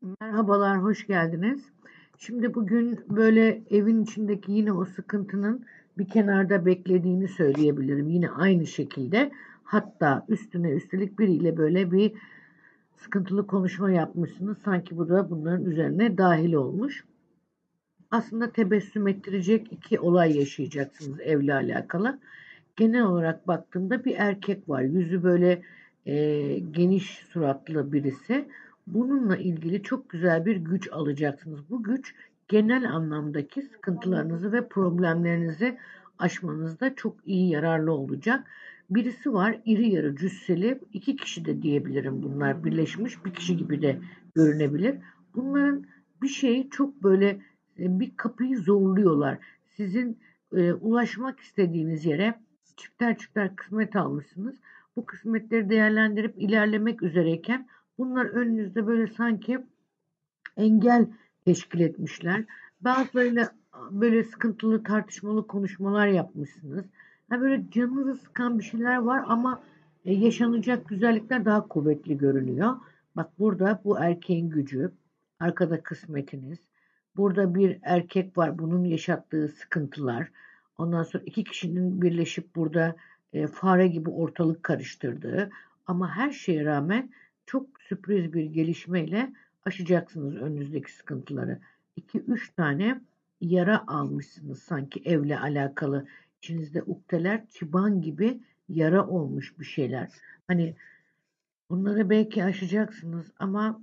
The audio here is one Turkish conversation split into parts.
Merhabalar, hoş geldiniz. Şimdi bugün böyle evin içindeki yine o sıkıntının bir kenarda beklediğini söyleyebilirim. Yine aynı şekilde. Hatta üstüne üstelik biriyle böyle bir sıkıntılı konuşma yapmışsınız. Sanki bu da bunların üzerine dahil olmuş. Aslında tebessüm ettirecek iki olay yaşayacaksınız evle alakalı. Genel olarak baktığımda bir erkek var. Yüzü böyle geniş suratlı birisi. Bununla ilgili çok güzel bir güç alacaksınız. Bu güç genel anlamdaki sıkıntılarınızı ve problemlerinizi aşmanızda çok iyi yararlı olacak. Birisi var iri yarı cüsseli, iki kişi de diyebilirim, bunlar birleşmiş bir kişi gibi de görünebilir. Bunların bir şeyi çok böyle bir kapıyı zorluyorlar. Sizin ulaşmak istediğiniz yere çifter çifter kısmet almışsınız. Bu kısmetleri değerlendirip ilerlemek üzereyken bunlar önünüzde böyle sanki engel teşkil etmişler. Bazılarıyla böyle sıkıntılı tartışmalı konuşmalar yapmışsınız. Ha böyle canınızı sıkan bir şeyler var ama yaşanacak güzellikler daha kuvvetli görünüyor. Bak burada bu erkeğin gücü, arkada kısmetiniz. Burada bir erkek var, bunun yaşattığı sıkıntılar. Ondan sonra iki kişinin birleşip burada fare gibi ortalık karıştırdığı ama her şeye rağmen çok sürpriz bir gelişmeyle aşacaksınız önünüzdeki sıkıntıları. 2-3 tane yara almışsınız sanki evle alakalı. İçinizde ukdeler, çıban gibi yara olmuş bir şeyler. Hani bunları belki aşacaksınız ama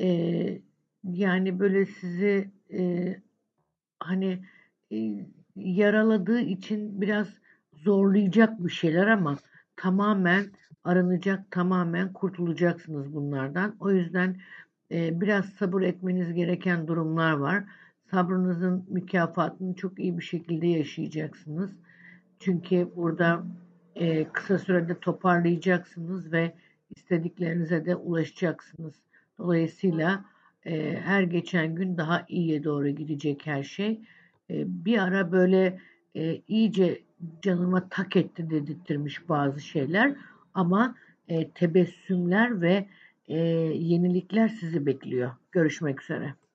yani böyle sizi hani yaraladığı için biraz zorlayacak bir şeyler ama tamamen aranacak, tamamen kurtulacaksınız bunlardan. O yüzden biraz sabır etmeniz gereken durumlar var. Sabrınızın mükafatını çok iyi bir şekilde yaşayacaksınız. Çünkü burada kısa sürede toparlayacaksınız ve istediklerinize de ulaşacaksınız. Dolayısıyla her geçen gün daha iyiye doğru gidecek her şey. Bir ara böyle iyice canıma tak etti dedirttirmiş bazı şeyler ama tebessümler ve yenilikler sizi bekliyor. Görüşmek üzere.